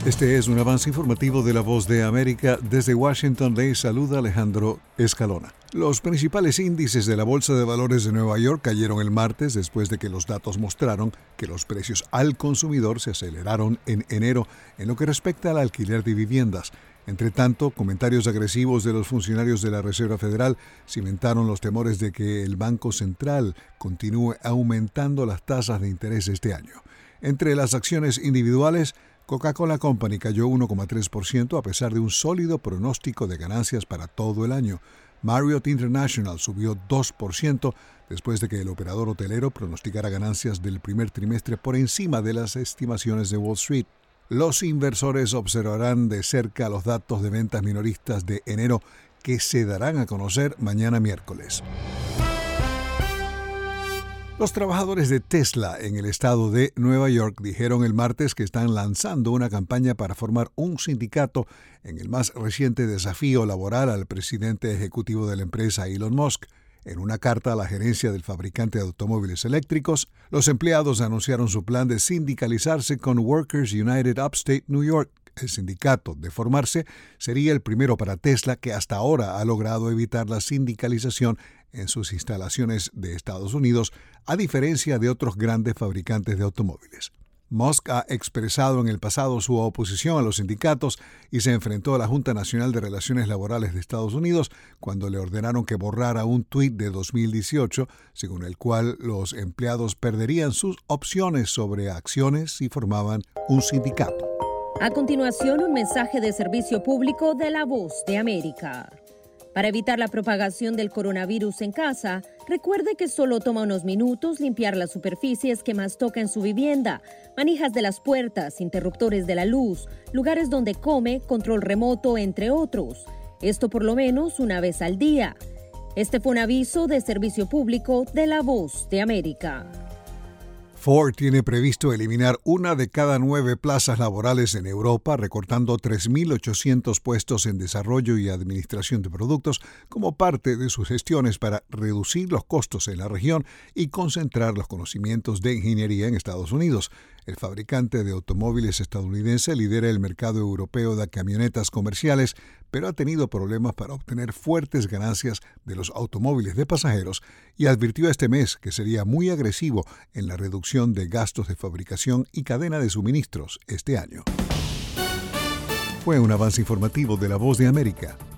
Este es un avance informativo de La Voz de América. Desde Washington les saluda Alejandro Escalona. Los principales índices de la Bolsa de Valores de Nueva York cayeron el martes después de que los datos mostraron que los precios al consumidor se aceleraron en enero en lo que respecta al alquiler de viviendas. Entre tanto, comentarios agresivos de los funcionarios de la Reserva Federal cimentaron los temores de que el Banco Central continúe aumentando las tasas de interés este año. Entre las acciones individuales, Coca-Cola Company cayó 1,3% a pesar de un sólido pronóstico de ganancias para todo el año. Marriott International subió 2% después de que el operador hotelero pronosticara ganancias del primer trimestre por encima de las estimaciones de Wall Street. Los inversores observarán de cerca los datos de ventas minoristas de enero que se darán a conocer mañana miércoles. Los trabajadores de Tesla en el estado de Nueva York dijeron el martes que están lanzando una campaña para formar un sindicato en el más reciente desafío laboral al presidente ejecutivo de la empresa, Elon Musk. En una carta a la gerencia del fabricante de automóviles eléctricos, los empleados anunciaron su plan de sindicalizarse con Workers United Upstate New York. El sindicato, de formarse, sería el primero para Tesla que hasta ahora ha logrado evitar la sindicalización en sus instalaciones de Estados Unidos, a diferencia de otros grandes fabricantes de automóviles. Musk ha expresado en el pasado su oposición a los sindicatos y se enfrentó a la Junta Nacional de Relaciones Laborales de Estados Unidos cuando le ordenaron que borrara un tuit de 2018, según el cual los empleados perderían sus opciones sobre acciones si formaban un sindicato. A continuación, un mensaje de servicio público de La Voz de América. Para evitar la propagación del coronavirus en casa, recuerde que solo toma unos minutos limpiar las superficies que más toca en su vivienda, manijas de las puertas, interruptores de la luz, lugares donde come, control remoto, entre otros. Esto por lo menos una vez al día. Este fue un aviso de servicio público de La Voz de América. Ford tiene previsto eliminar 1 de cada 9 plazas laborales en Europa, recortando 3.800 puestos en desarrollo y administración de productos como parte de sus gestiones para reducir los costos en la región y concentrar los conocimientos de ingeniería en Estados Unidos. El fabricante de automóviles estadounidense lidera el mercado europeo de camionetas comerciales, pero ha tenido problemas para obtener fuertes ganancias de los automóviles de pasajeros y advirtió este mes que sería muy agresivo en la reducción de gastos de fabricación y cadena de suministros este año. Fue un avance informativo de La Voz de América.